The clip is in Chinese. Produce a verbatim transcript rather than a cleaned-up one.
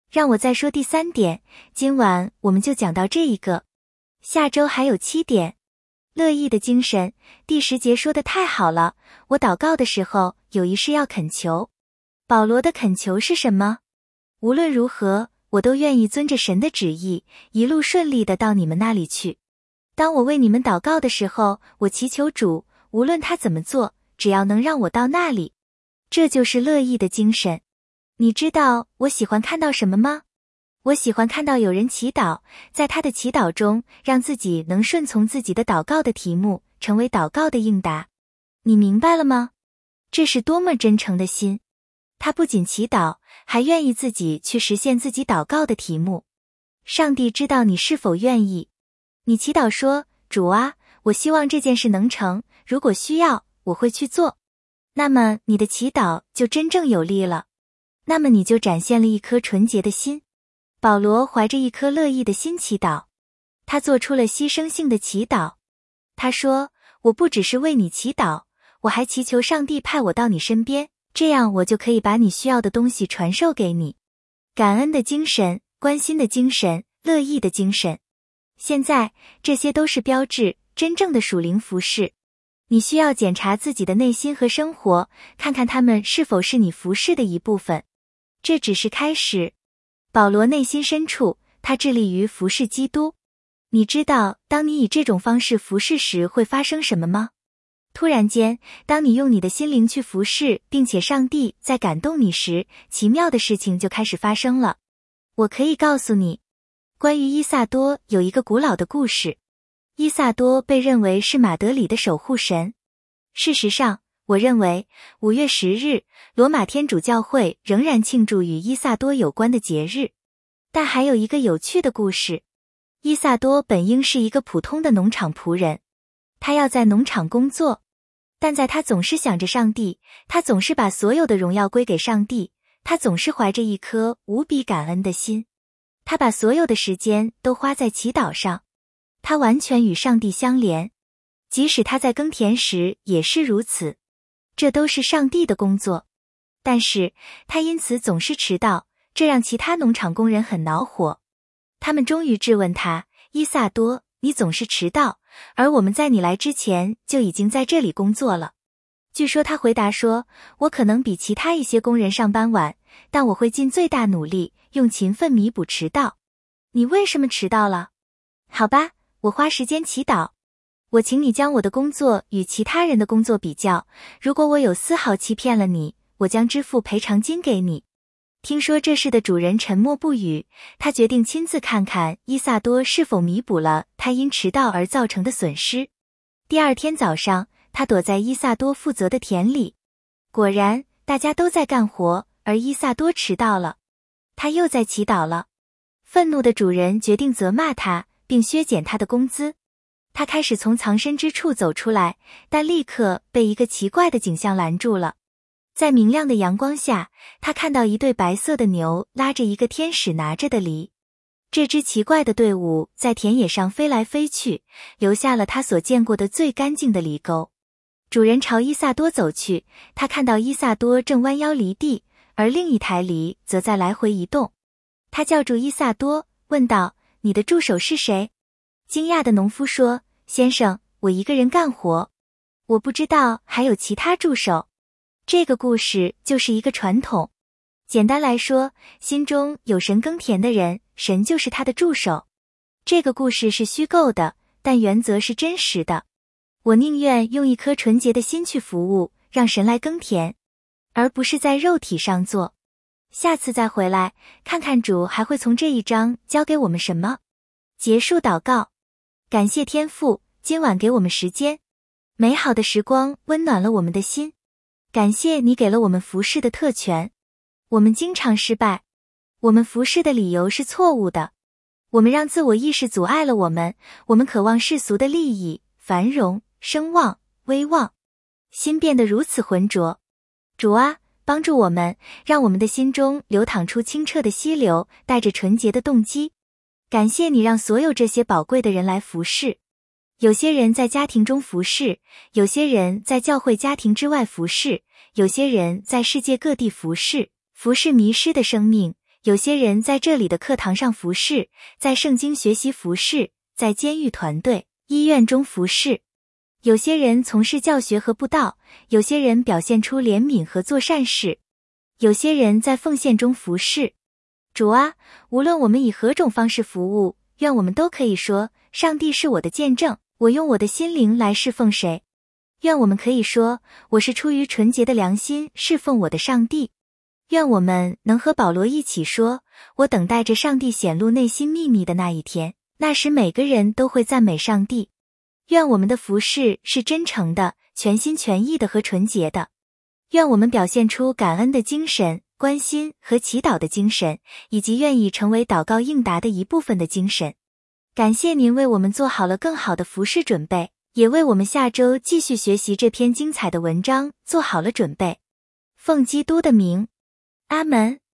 让我再说第三点，今晚我们就讲到这一个。下周还有七点。乐意的精神，第十节说的太好了，我祷告的时候有一事要恳求。保罗的恳求是什么？无论如何，我都愿意遵着神的旨意，一路顺利的到你们那里去。当我为你们祷告的时候，我祈求主，无论他怎么做，只要能让我到那里。这就是乐意的精神。你知道我喜欢看到什么吗？我喜欢看到有人祈祷，在他的祈祷中，让自己能顺从自己的祷告的题目，成为祷告的应答。你明白了吗？这是多么真诚的心。他不仅祈祷，还愿意自己去实现自己祷告的题目。上帝知道你是否愿意。你祈祷说，主啊，我希望这件事能成，如果需要，我会去做。那么你的祈祷就真正有力了。那么你就展现了一颗纯洁的心。保罗怀着一颗乐意的心祈祷，他做出了牺牲性的祈祷。他说，我不只是为你祈祷，我还祈求上帝派我到你身边，这样我就可以把你需要的东西传授给你。感恩的精神，关心的精神，乐意的精神。现在，这些都是标志，真正的属灵服事。你需要检查自己的内心和生活，看看他们是否是你服事的一部分。这只是开始。保罗内心深处，他致力于服事基督。你知道，当你以这种方式服事时会发生什么吗？突然间，当你用你的心灵去服事，并且上帝在感动你时，奇妙的事情就开始发生了。我可以告诉你，关于伊萨多有一个古老的故事。伊萨多被认为是马德里的守护神。事实上，我认为五月十日，罗马天主教会仍然庆祝与伊萨多有关的节日。但还有一个有趣的故事。伊萨多本应是一个普通的农场仆人，他要在农场工作，但在他总是想着上帝，他总是把所有的荣耀归给上帝，他总是怀着一颗无比感恩的心。他把所有的时间都花在祈祷上，他完全与上帝相连，即使他在耕田时也是如此。这都是上帝的工作，但是他因此总是迟到，这让其他农场工人很恼火。他们终于质问他，伊萨多，你总是迟到，而我们在你来之前就已经在这里工作了。据说他回答说，我可能比其他一些工人上班晚，但我会尽最大努力，用勤奋弥补迟到。你为什么迟到了？好吧，我花时间祈祷。我请你将我的工作与其他人的工作比较，如果我有丝毫欺骗了你，我将支付赔偿金给你。听说这事的主人沉默不语，他决定亲自看看伊萨多是否弥补了他因迟到而造成的损失。第二天早上，他躲在伊萨多负责的田里。果然，大家都在干活，而伊萨多迟到了。他又在祈祷了。愤怒的主人决定责骂他，并削减他的工资。他开始从藏身之处走出来，但立刻被一个奇怪的景象拦住了。在明亮的阳光下，他看到一对白色的牛拉着一个天使拿着的犁。这支奇怪的队伍在田野上飞来飞去，留下了他所见过的最干净的犁沟。主人朝伊萨多走去，他看到伊萨多正弯腰犁地，而另一台犁则在来回移动。他叫住伊萨多，问道，你的助手是谁？惊讶的农夫说，先生，我一个人干活，我不知道还有其他助手。这个故事就是一个传统。简单来说，心中有神耕田的人，神就是他的助手。这个故事是虚构的，但原则是真实的。我宁愿用一颗纯洁的心去服务，让神来耕田，而不是在肉体上做。下次再回来，看看主还会从这一章教给我们什么。结束祷告。感谢天父，今晚给我们时间，美好的时光温暖了我们的心。感谢你给了我们服侍的特权。我们经常失败，我们服侍的理由是错误的，我们让自我意识阻碍了我们，我们渴望世俗的利益、繁荣、声望、威望，心变得如此浑浊。主啊，帮助我们，让我们的心中流淌出清澈的溪流，带着纯洁的动机。感谢你让所有这些宝贵的人来服侍。有些人在家庭中服侍，有些人在教会家庭之外服侍，有些人在世界各地服侍，服侍迷失的生命， 有些人在这里的课堂上服侍，在圣经学习服侍，在监狱团队、医院中服侍。有些人从事教学和布道，有些人表现出怜悯和做善事，有些人在奉献中服侍。主啊，无论我们以何种方式服务，愿我们都可以说，上帝是我的见证，我用我的心灵来侍奉谁。愿我们可以说，我是出于纯洁的良心侍奉我的上帝。愿我们能和保罗一起说，我等待着上帝显露内心秘密的那一天，那时每个人都会赞美上帝。愿我们的服事是真诚的、全心全意的和纯洁的。愿我们表现出感恩的精神、关心和祈祷的精神，以及愿意成为祷告应答的一部分的精神。感谢您为我们做好了更好的服事准备，也为我们下周继续学习这篇精彩的文章做好了准备。奉基督的名，阿门。